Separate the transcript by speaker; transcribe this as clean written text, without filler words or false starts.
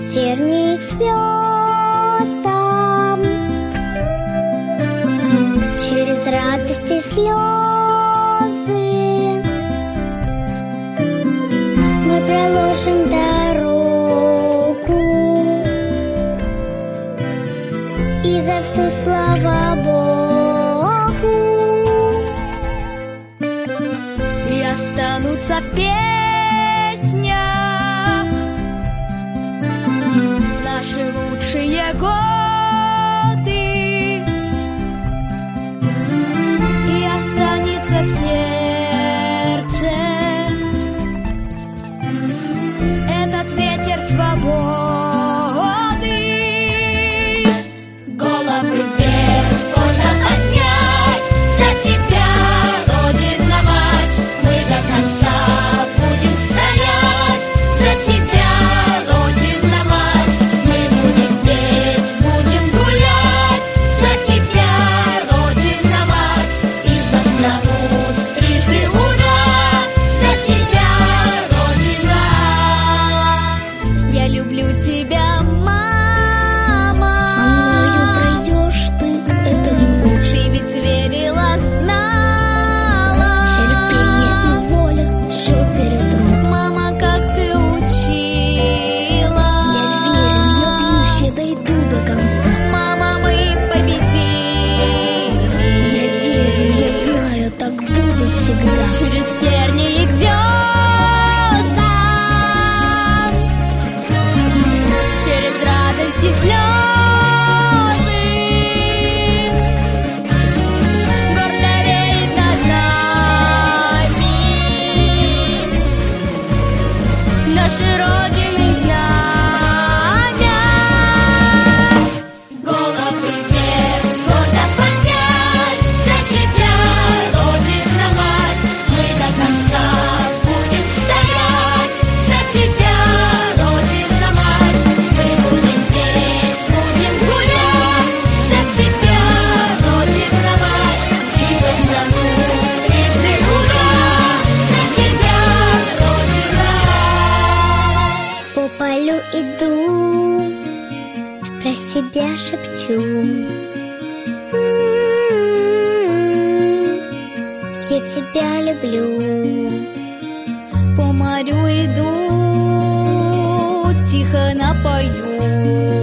Speaker 1: тернии к звездам, через радость и слезы мы проложим дорогу, и за все слава Богу.
Speaker 2: И останутся в песнях наши лучшие годы, и останется в сердце этот ветер свободы. Головы вверх, гордо поднять, за тебя, Родина-мать, мы до конца будем стоять, за тебя, Родина-мать, мы будем петь, будем гулять, за тебя, Родина-мать, и за страну трижды ура, за тебя, Родина. Я люблю тебя, мама.
Speaker 1: Со мною пройдешь ты этот путь.
Speaker 2: Ты ведь верила, знала.
Speaker 1: Терпение и воля все перетрут.
Speaker 2: Мама, как ты учила.
Speaker 1: Я верю, я бьюсь, я дойду до конца.
Speaker 2: Мама, мы победили.
Speaker 1: Я верю, я знаю, так будет всегда.
Speaker 2: Через тернии к звездам, через радость и слезы, гордо реет над нами нашей Родины знамя. Головы вверх, гордо поднять, за тебя, Родина-мать, мы до конца будем стоять, за тебя, Родина-мать, мы будем петь, будем гулять, за тебя, Родина-мать, и за страну трижды ура, за тебя, Родина.
Speaker 1: По полю иду, про себя шепчу. Я тебя люблю.
Speaker 2: По морю иду, тихо напою.